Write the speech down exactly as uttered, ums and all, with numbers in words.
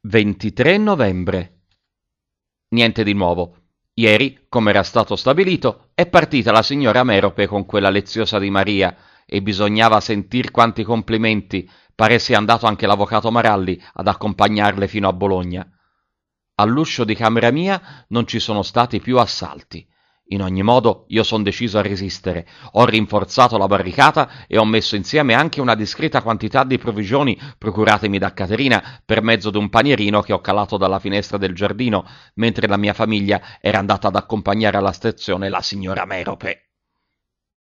ventitré novembre. Niente di nuovo. Ieri, come era stato stabilito, è partita la signora Merope con quella leziosa di Maria e bisognava sentir quanti complimenti. Pare sia andato anche l'avvocato Maralli ad accompagnarle fino a Bologna. All'uscio di camera mia non ci sono stati più assalti. In ogni modo io son deciso a resistere. Ho rinforzato la barricata e ho messo insieme anche una discreta quantità di provvigioni procuratemi da Caterina per mezzo d'un panierino che ho calato dalla finestra del giardino, mentre la mia famiglia era andata ad accompagnare alla stazione la signora Merope.